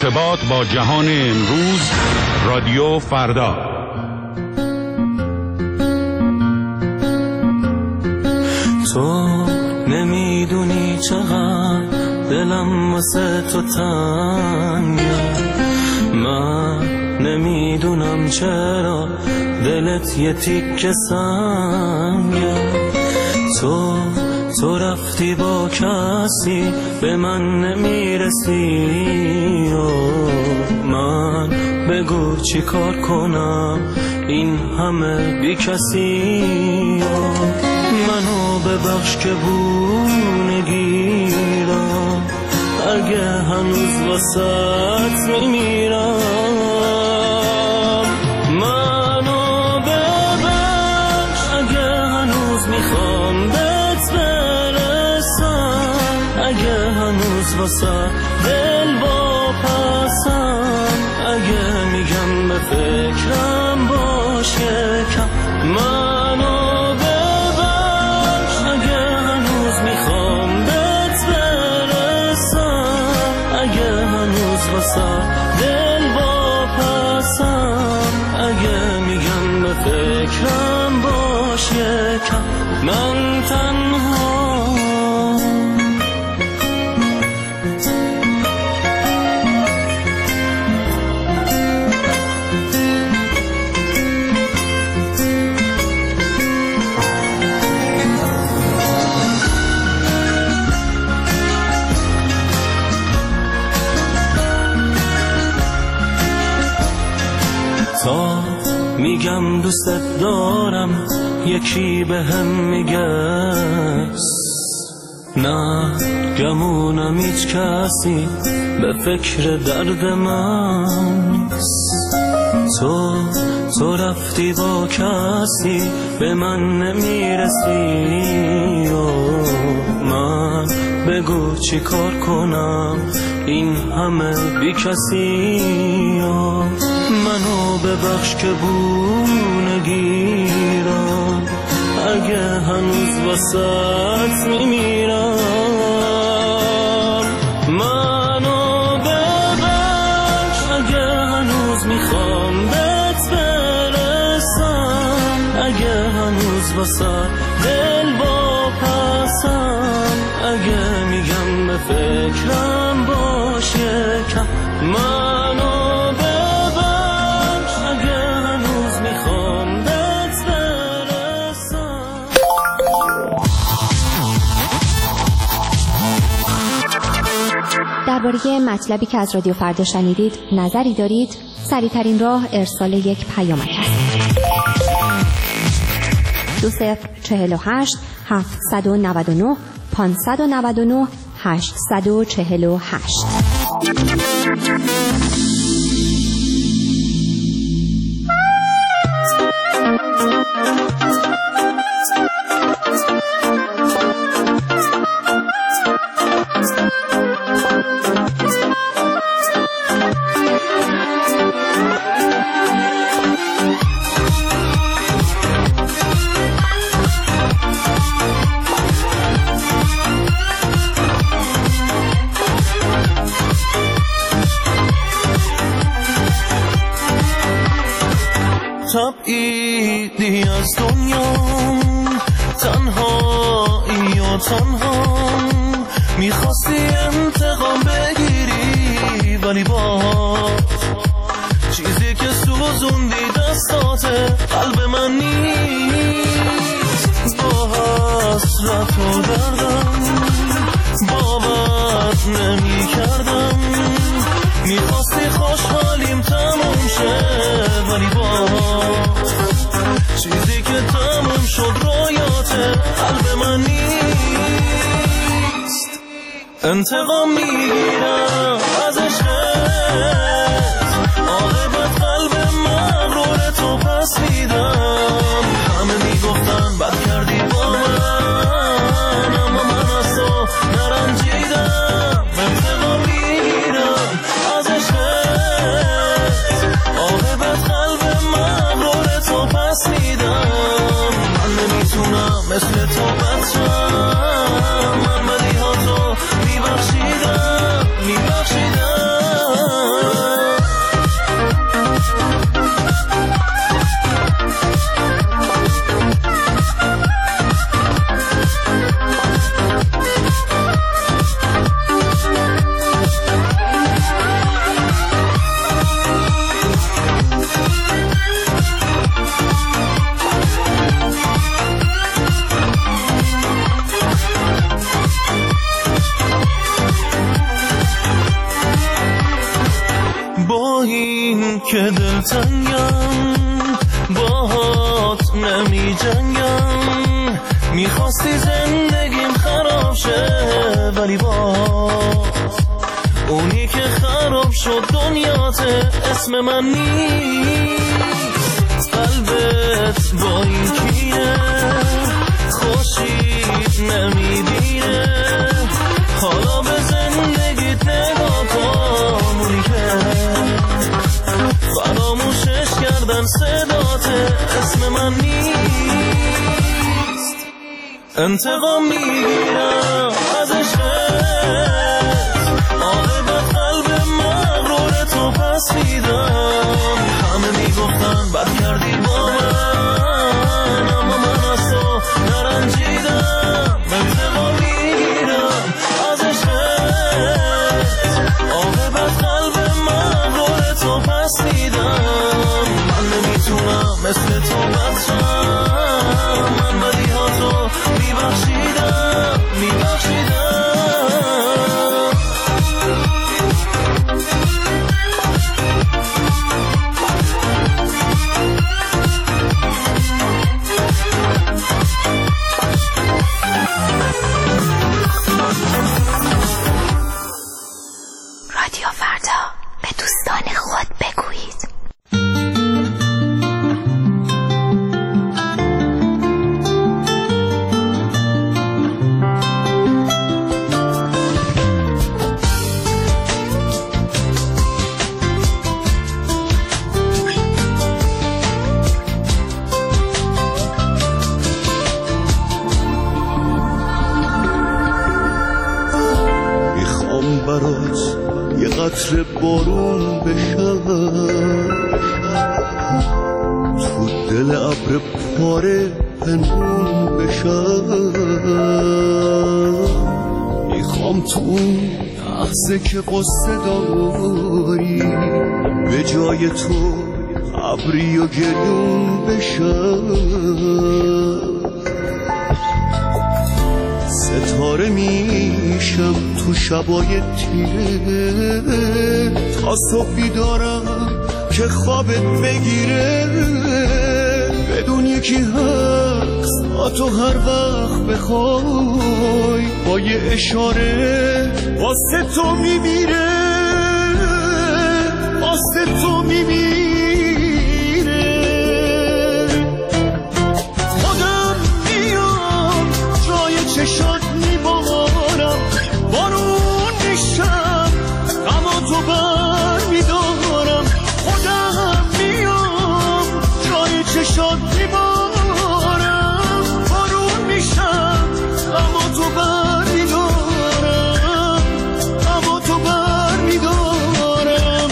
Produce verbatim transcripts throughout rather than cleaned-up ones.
ارتباط با جهان امروز، رادیو فردا. تو نمیدونی چقدر دلم واسه تو تنگه، من نمیدونم چرا دلت یه تیکه سنگه. تو تو رفتی با کسی به من نمیرسی، من بگو چی کار کنم این همه بی کسی. منو ببخش که بونگیرم، اگه هنوز واسط میمیرم. منو ببخش اگه هنوز میخوام بهت برسم، اگه هنوز واسط دل واپسم، اگه میگم به فکرم باش یکم. منو دل واپسم، اگه میگم به فکرم باش یکم. من تنها میگم دوستت دارم، یکی به هم میگه نه، گمونم هیچ کسی به فکر درد من. تو تو رفتی با کسی به من نمیرسی، من بگو چی کار کنم این همه بی کسی. منو ببخش که بونگیرم، اگه هنوز واسط میمیرم. منو ببخش اگه هنوز میخوام بهت برسم، اگه هنوز واسط دل واپسم، اگه میگم به فکرم باش یکم. منو درباره مطلبی که از رادیو فردا شنیدید نظری دارید؟ سریع‌ترین راه ارسال یک پیامک است. دو صفر چهل و هشت هفتصد و نود و نه پانصد و نود و نه هشتصد و چهل و هشت. تبعیدی از دنیا، تنهایی و تنها، میخواستی انتقام بگیری ولی باز چیزی که سوزوندی دستاته قلب من نیست. با حسرت و دردم باور نمی کردم، میخواستی خوشحالیم تموم شه ولی باز چیزی که تموم شد رویات قلب من نیست. انتقام میگیرم از عشقت، عاقبت قلب مغرور تو پس میدم. همه میگفتن بد کردی با من، اما من از تو نرنجیدم. انتقام میگیرم از عشقت، عاقبت قلب مغرور تو پس میدم. من نمیتونم مثل تو بچم، من بدی ها تو میبخشیدم میبخشیدم. این که دلتنگم باهات نمی جنگم، میخواستی زندگیم خراب شه ولی باز اونی که خراب شد دنیاته اسم من نیست. قلبت با این کینه خوشی نمیبینه، حالا به زندگیت نگاه کن. اونی که فراموشش کردن صداته اسم من نیست. انتقام میگیرم از عشقت، عاقبت قلب مغرور تو پس میدم. همه میگفتن بد کردی با من، اما من از تو نرنجیدم. انتقام میگیرم از عشقت، عاقبت قلب مغرور تو پس میدم. من نمیتونم مثل تو بچم، من بدی ها تو میبخشیدم میبخشیدم. رادیو فردا، به دوستان خود بگویید. برات یه قطره بارون بشم، تو دل ابر پاره پنهون بشم. میخوام تو اون لحظه که قصه داری به جای تو ابری و گریون بشم. ستاره میشم تو شبای تیره، تا صبح بیدارم که خوابت بگیره. بدون یکی هست تا تو هر وقت بخوای، با یه اشاره واسه تو میمیره، واسه تو میمیره. خودم میام جای چشات میبارم، بارون میشم غم تو بر میدارم. خودم میام جای چشات میبارم، بارون میشم غم تو بر میدارم، غم تو بر میدارم.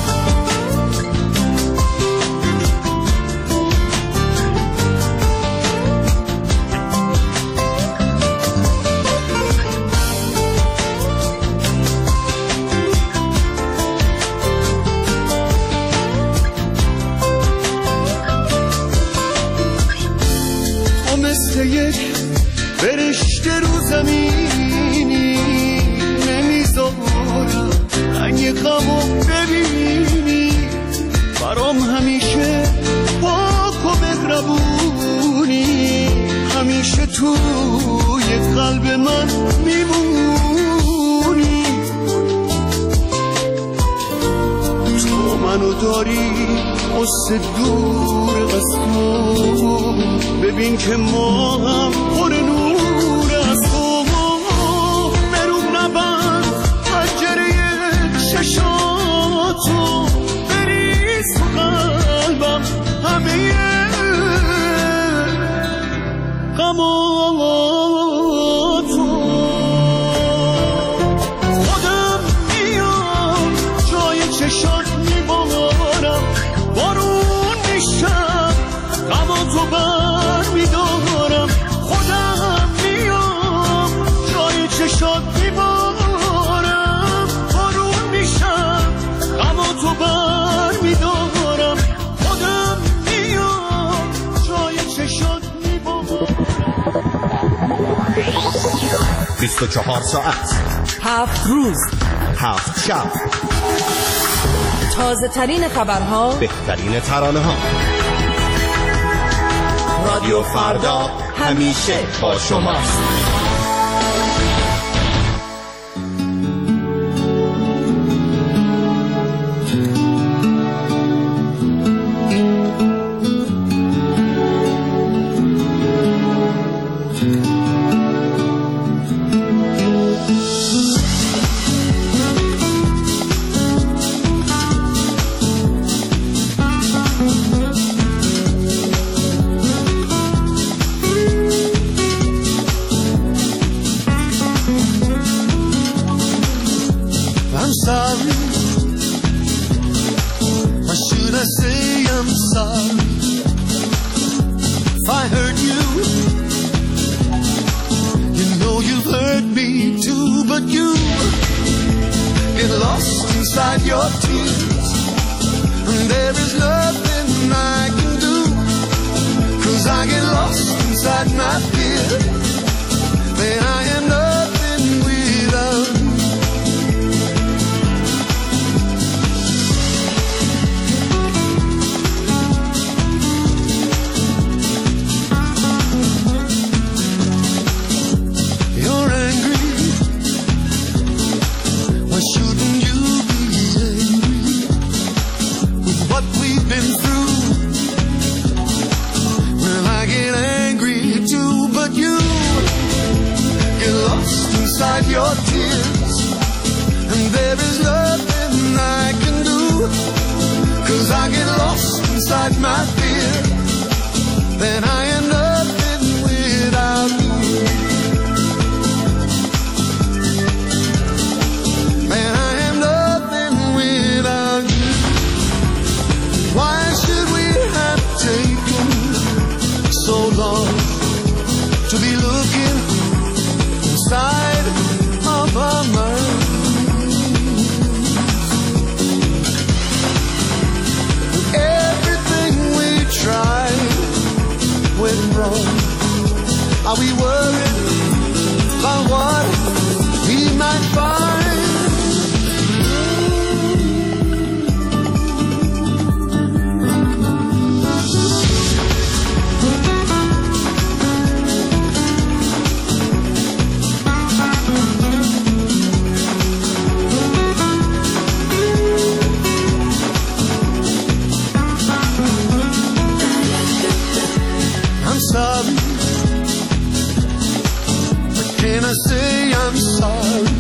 مثل یک فرشته رو زمینی، نمیذارم رنگ غمو ببینی. برام همیشه پاک و مهربونی، همیشه توی قلب من میمونی. تو منو داری قصه دور از تو، ببین که ما هم پر نور از تو. برون نبند پنجره چشاتو، بریز تو قلبم همه غماتو. خودم میام جای چشات میبارم، بارون میشم غماتو بر میدارم. خودم میام جای چشات میبارم، بارون میشم غماتو بر میدارم. خودم میام جای چشات میبارم. بیست و چهار ساعت، هفت روز، هفت شب، تازه ترین خبرها، بهترین ترانه ها. رادیو فردا همیشه با شماست. Are we worried about what we might find? I'm sorry. Can I say I'm sorry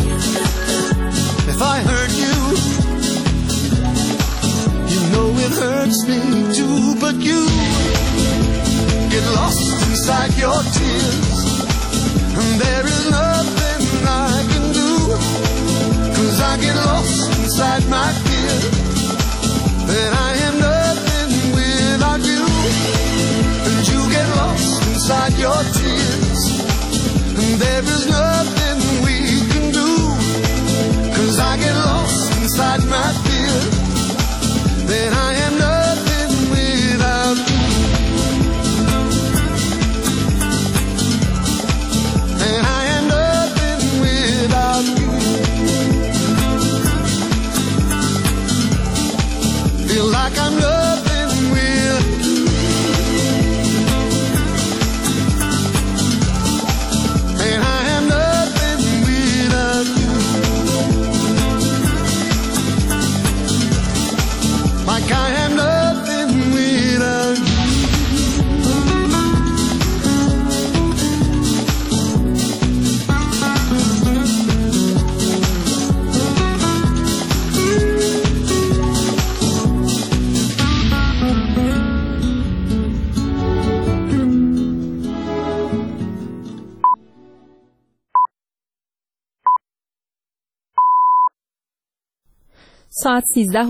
if I hurt you? You know it hurts me too, but you get lost inside your tears, and there is nothing I can do, 'cause I get lost inside my fear, that I am nothing without you, and you get lost inside your tears. There is nothing we can do, 'cause I get lost inside my fear, that I am nothing without you, and I am nothing without you. Feel like I'm nothing without you. Like I am nothing without you. ساعت سیزده